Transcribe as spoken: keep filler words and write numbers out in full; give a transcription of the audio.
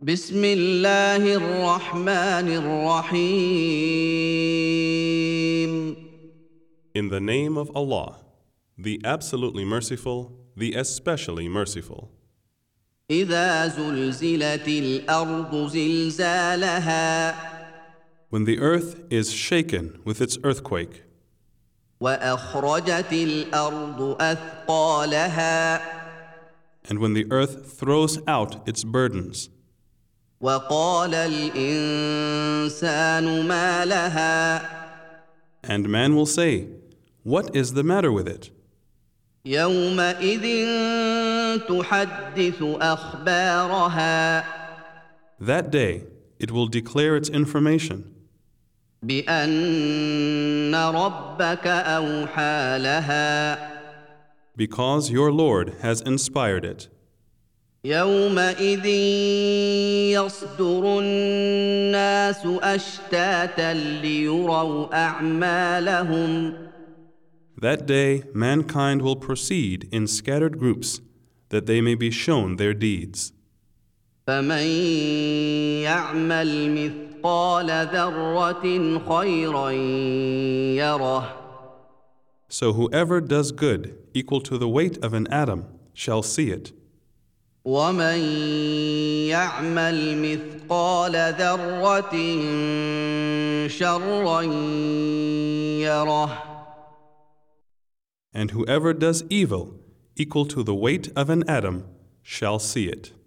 بسم الله الرحمن الرحيم. In the name of Allah, the absolutely merciful, the especially merciful. إذا زلزلت الأرض زلزالها When the earth is shaken with its earthquake, وأخرجت الأرض أثقالها and when the earth throws out its burdens, وقال الإنسان ما لها and man will say, "What is the matter with it?" يومئذ تحدث أخبارها That day it will declare its information, بأن ربك أوحى لها because your Lord has inspired it. يومئذ يصدر الناس أشتاتا ليروا أعمالهم That day mankind will proceed in scattered groups, that they may be shown their deeds. فمن يعمل مثقال ذرة خيرا يره So whoever does good equal to the weight of an atom shall see it. ومن يعمل مثقال ذرة شرا يره And whoever does evil equal to the weight of an atom shall see it.